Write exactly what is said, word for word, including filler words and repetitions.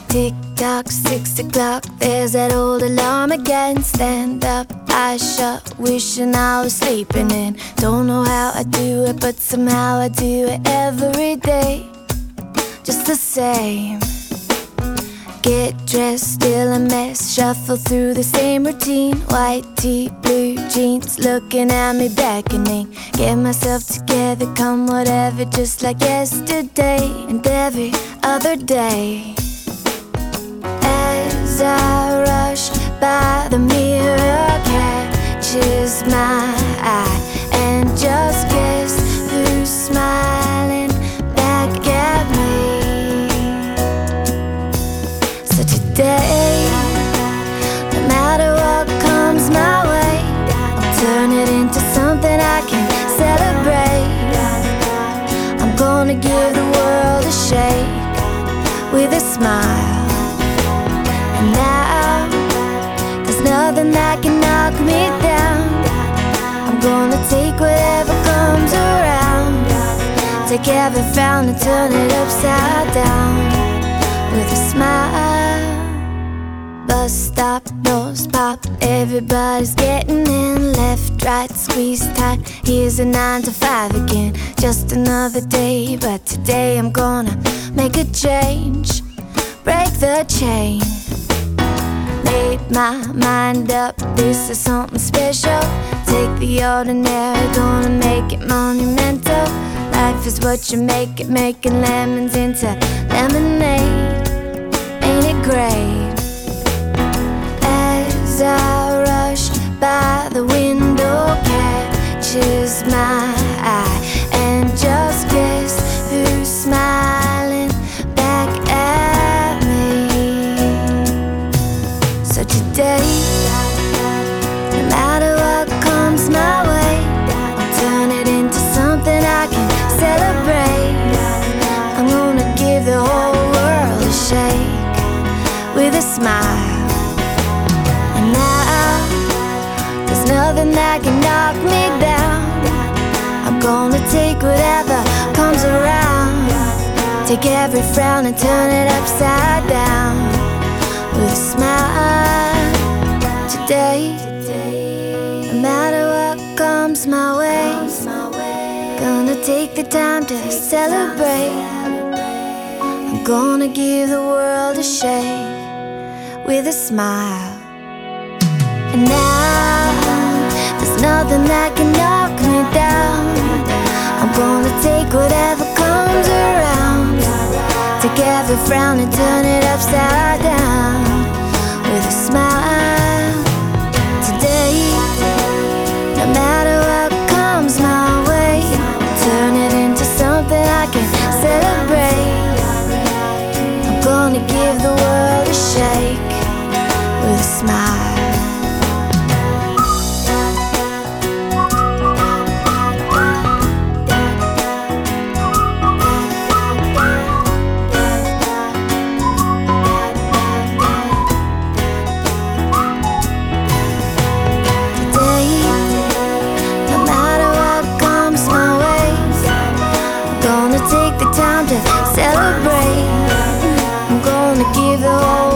Tick tock, six o'clock, there's that old alarm again. Stand up, eyes shut, wishing I was sleeping in. Don't know how I do it, but somehow I do it every day, just the same. Get dressed, still a mess, shuffle through the same routine. White tee, blue jeans, looking at me beckoning. Get myself together, come whatever, just like yesterday and every other day. As I rush by, the mirror catches my eye, and just guess who's smiling back at me. So today, no matter what comes my way, I'll turn it into something I can celebrate. I'm gonna give the world a shake with a smile. And now, there's nothing that can knock me down. I'm gonna take whatever comes around, take every frown and turn it upside down with a smile. Bus stop, doors pop, everybody's getting in. Left, right, squeeze tight, here's a nine to five again. Just another day, but today I'm gonna make a change, break the chain. Made my mind up, this is something special. Take the ordinary, gonna make it monumental. Life is what you make it, making lemons into lemonade. Ain't it great? As I rush by, the window catches my eye, and just guess who's smiling back at me. So today, no matter what comes my way, I'll turn it into something I can celebrate. I'm gonna give the whole world a shake with a smile. And now, there's nothing that can knock me down. I'm gonna take whatever comes around, take every frown and turn it upside down with a smile. Today, no matter what comes my way, gonna take the time to celebrate. I'm gonna give the world a shake with a smile. And now, there's nothing that can knock me down. I'm gonna take whatever comes around, take every frown and turn it upside down with a smile. Today, no matter what comes my way, turn it into something I can celebrate. I'm gonna give the world a shake with a smile. Take the time to celebrate. I'm gonna give the whole